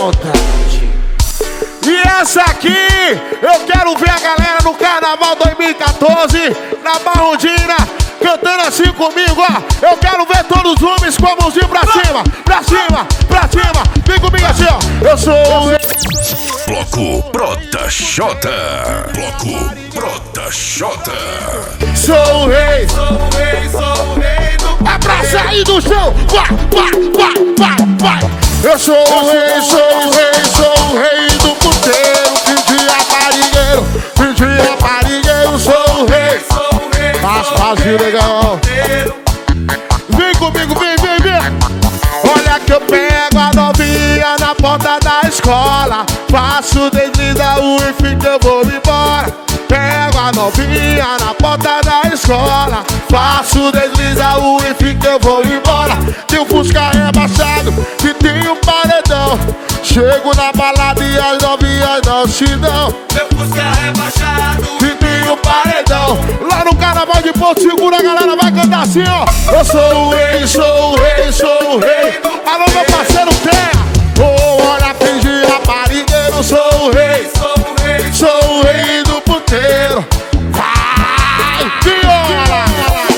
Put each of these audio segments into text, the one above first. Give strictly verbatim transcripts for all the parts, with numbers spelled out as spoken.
vontade. E essa aqui, eu quero ver a galera no Carnaval dois mil e quatorze, na Barrondina, cantando assim comigo, ó. Eu quero ver todos os homens com a mãozinha pra cima, pra cima, pra cima. Vem comigo assim, ó. Eu sou o rei. Bloco Prota-Xota. Bloco Prota-Xota. Sou o rei. Sou o rei, sou o rei do É pra sair do chão. Vai, vai, vai, vai, vai. Eu sou o rei, sou o rei, sou o rei do puteiro. Fim de aparigueiro, fim de aparigueiro. Sou o rei. Sou o rei, Faz, faz, legal. Vem comigo, vem, vem, vem. Olha que eu pego a novinha na porta da escola. Faço desliza o enfim que eu vou embora. Pego a novinha na porta da escola. Faço desliza o enfim que eu vou embora. Tem um Fusca rebaixado e tem um paredão. Chego na balada e as novinhas não se dão. Meu Fusca rebaixado E tem um paredão. Lá no Carnaval de Porto Seguro a galera vai cantar assim, ó. Eu sou o rei, sou o rei, sou o rei. Alô, meu parceiro Terra. Oh, olha, fingi aparigueiro. Sou o rei, Sou o rei, sou o rei do puteiro. Vai, viola!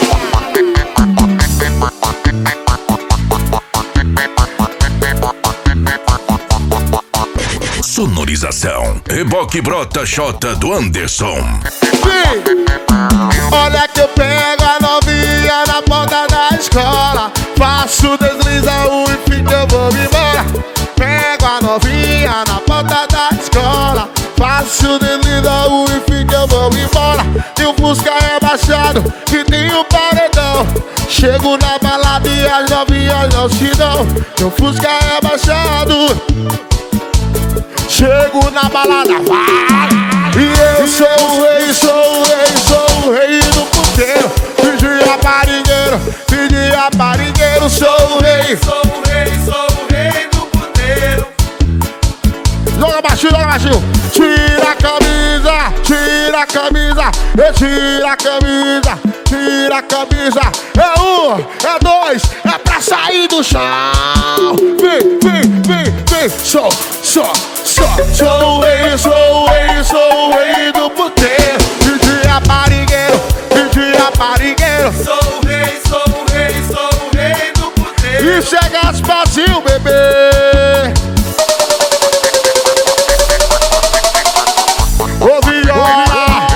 Sonorização. Reboque Prota-Xota do Anderson. Vem. Olha que eu pego a novinha na porta da escola. Faço desliza o enfim que eu vou embora. Pego a novinha na porta da escola. Faço desliza o enfim que eu vou embora. Tem um Fusca rebaixado e tem um paredão. Chego na balada e as novinhas não se dão. Tem um Fusca rebaixado. Chego na balada, vai! E eu sou o rei, sou o rei, sou o rei do puteiro. Fingi aparigueiro, fingi aparigueiro. Sou o rei. sou o rei, sou o rei do puteiro. Joga baixinho, joga baixinho. Tira a camisa, tira a camisa. Eu tira a camisa, tira a camisa. É um, é dois, é pra sair do chão. Vem, vem, vem, vem. Só, só, só. Sou o rei, sou o rei, sou o rei do puteiro. Fingi aparigueiro, fingi aparigueiro. Sou o rei, sou o rei, sou o rei do puteiro. E chega espacinho, bebê. Ô viola,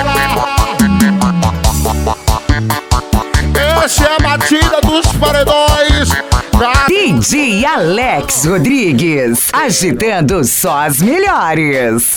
essa é a batida dos paredões da... D J Alex Rodrigues, agitando só as melhores.